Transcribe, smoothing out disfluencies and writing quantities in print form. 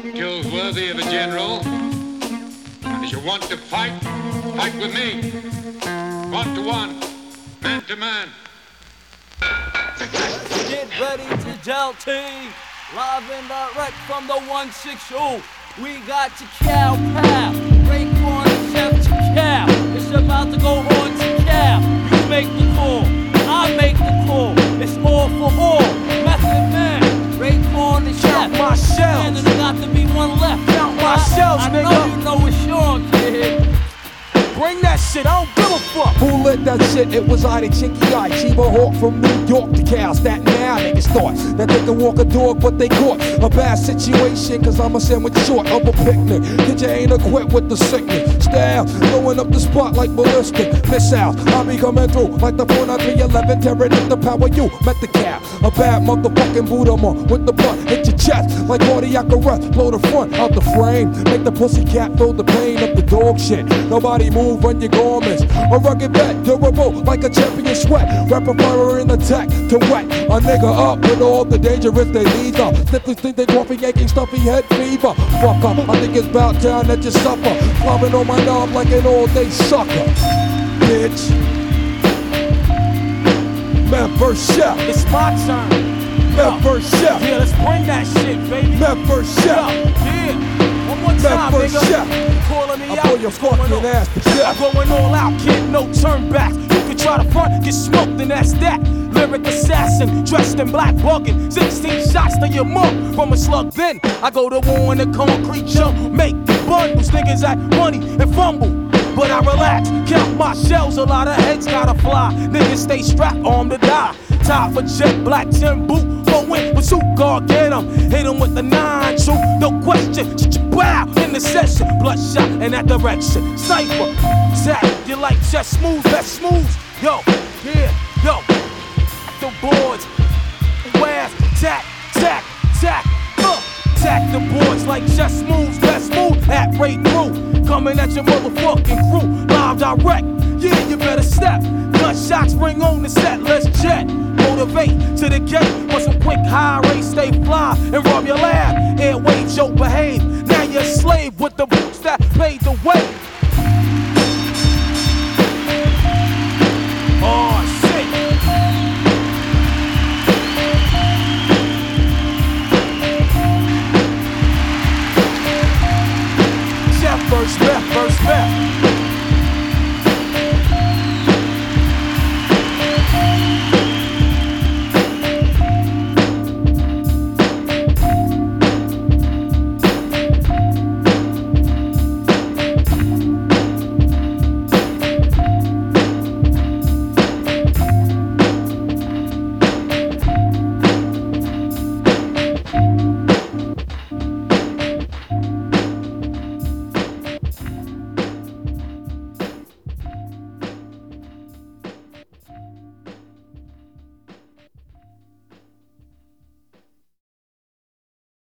Skills worthy of a general. And if you want to fight, fight with me. 1 to 1, man to man. Get ready to gel team. Live and direct from the 160. We got Tikal Pal, Raekwon and Chef Tikal. It's about to go on Tikal. You make the call, I make the call. It's all for all. Method Man, Raekwon and Chef. Count my shells. And there's got to be one left. Count my shells, I nigga. know you know it's Sean, kid. Bring that shit, I don't give a fuck. Who lit that shit? It was I, the Chinky Eye, Chiba Hawk from New York to Cal. Staten Island niggas thought that they could walk a dog, but they caught a bad situation, cause I'm a sandwich short of a picnic. Kid, you ain't equipped with the sickness. Style, blowing up the spot like ballistic missiles. I be coming through like the 49311, tearing up the power you met the cap. A bad motherfucking Buddha with the butt, hit your chest like cardiac arrest. Blow the front out the frame, make the pussy cat feel the pain of the dog shit. Nobody move when your garments. A rugged vet, durable like a champion sweat. Rapid fire in attack to wet a nigga up with all the dangerous they lead up. Sniffers think they coughing, aching, stuffy head fever. Fuck up, I think it's about time that you suffer. Flopping on my knob like an all-day sucker. Bitch. Man first chef. It's my turn. Man first chef. Yeah, let's bring that shit, baby. Man first chef. Yeah. One more time, Man first nigga. chef. Calling me I out. pull your What's going fucking on? ass to death. I'm going all out, kid, no turn back. You can try to front, get smoked, and that's that. Lyric assassin, dressed in black bugging. 16 shots to your mug from a slug. Then I go to war in the concrete jump. Make bundles, niggas act money and fumble. But I relax, count my shells, a lot of heads gotta fly. Niggas stay strapped, armed to die. Top for jet, black tin boot. Go in with suit guard, get him. Hit him with the 9 shoot, no question. Wow, in the session, bloodshot in that direction. Cypher, tap, you like just smooth, best smooth. Yo, yeah, yo. The boards, where's tack, tack, tack. Tack the boards like just moves, best move at Ray Crew. Coming at your motherfucking crew, live direct. Yeah, you better step. Gunshots ring on the set, let's jet. Motivate to the gate, for some quick high race, stay fly and rub your lab. Airwaves, yo, behave. Now you're a slave with the boots that paved the way.